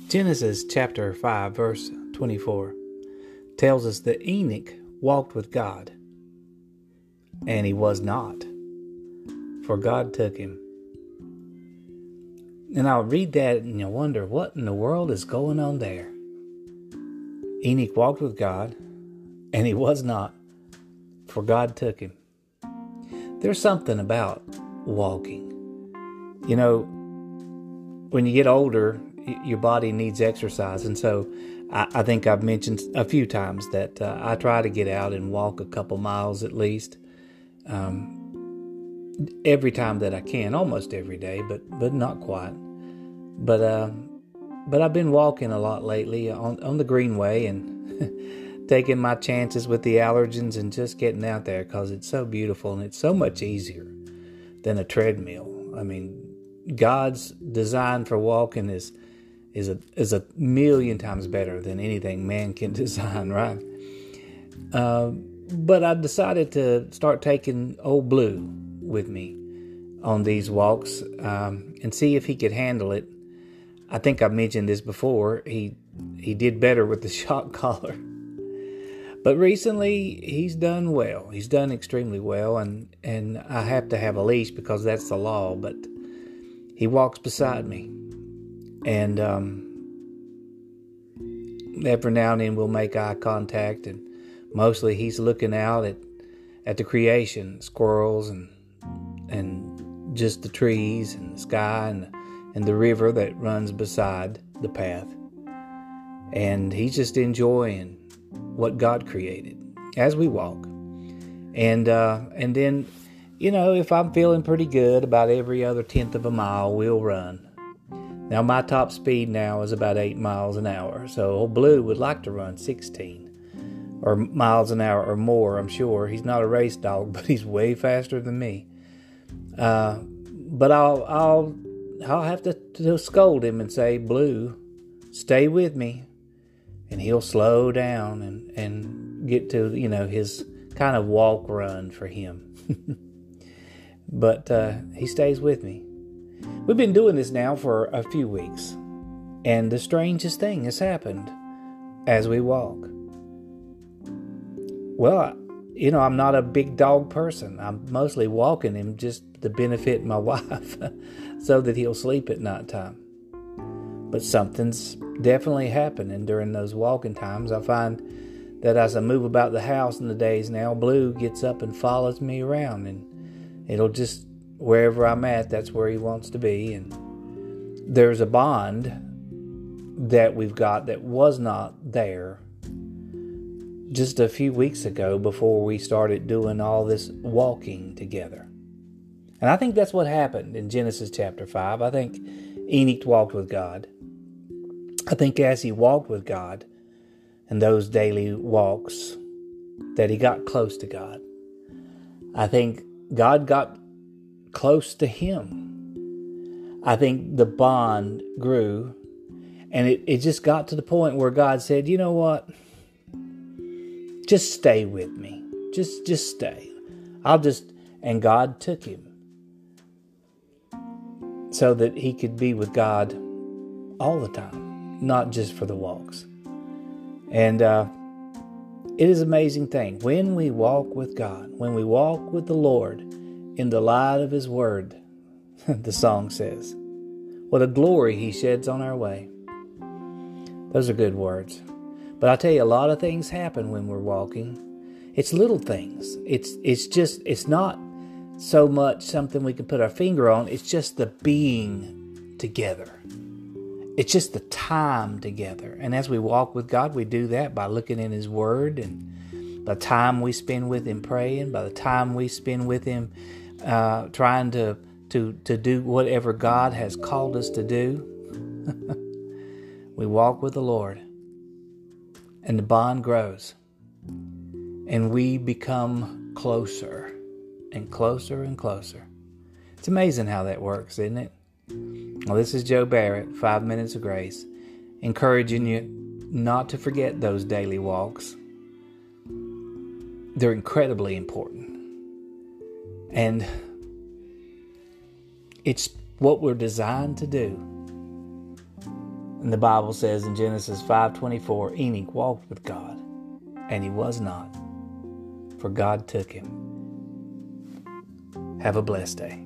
Genesis chapter 5 verse 24 tells us that Enoch walked with God, and he was not, for God took him. And I'll read that and you'll wonder, what in the world is going on there? Enoch walked with God, and he was not, for God took him. There's something about walking. You know, when you get older, your body needs exercise. And so I think I've mentioned a few times that I try to get out and walk a couple miles at least every time that I can, almost every day, but not quite. But I've been walking a lot lately on the Greenway and taking my chances with the allergens and just getting out there because it's so beautiful and it's so much easier than a treadmill. I mean, God's design for walking is a million times better than anything man can design, right? But I decided to start taking old Blue with me on these walks and see if he could handle it. I think I've mentioned this before. He did better with the shock collar. But recently, he's done well. He's done extremely well, and I have to have a leash because that's the law, but he walks beside me. And every now and then we'll make eye contact, and mostly he's looking out at the creation, squirrels and just the trees and the sky and the river that runs beside the path. And he's just enjoying what God created as we walk. And then, you know, if I'm feeling pretty good, about every other 10th of a mile, we'll run. Now, my top speed now is about 8 miles an hour. So old Blue would like to run 16 or miles an hour or more, I'm sure. He's not a race dog, but he's way faster than me. But I'll have to scold him and say, Blue, stay with me. And he'll slow down and get to, you know, his kind of walk run for him. But he stays with me. We've been doing this now for a few weeks. And the strangest thing has happened as we walk. Well, you know, I'm not a big dog person. I'm mostly walking him just to benefit my wife so that he'll sleep at nighttime. But something's definitely happening during those walking times. I find that as I move about the house in the days now, Blue gets up and follows me around, and it'll just, wherever I'm at, that's where he wants to be. And there's a bond that we've got that was not there just a few weeks ago before we started doing all this walking together. And I think that's what happened in Genesis chapter 5. I think Enoch walked with God. I think as he walked with God and those daily walks, that he got close to God. I think God got close to him. I think the bond grew, and it just got to the point where God said, you know what? Just stay with me. Just stay. And God took him so that he could be with God all the time, not just for the walks. And it is an amazing thing. When we walk with God, when we walk with the Lord in the light of his word, the song says, what a glory he sheds on our way. Those are good words. But I tell you, a lot of things happen when we're walking. It's little things. It's not so much something we can put our finger on. It's just the being together. It's just the time together. And as we walk with God, we do that by looking in his word, and by the time we spend with him praying, by the time we spend with him trying to do whatever God has called us to do. We walk with the Lord, and the bond grows, and we become closer and closer and closer. It's amazing how that works, isn't it? Well, this is Joe Barrett, 5 Minutes of Grace, encouraging you not to forget those daily walks. They're incredibly important. And it's what we're designed to do. And the Bible says in Genesis 5:24, Enoch walked with God, and he was not, for God took him. Have a blessed day.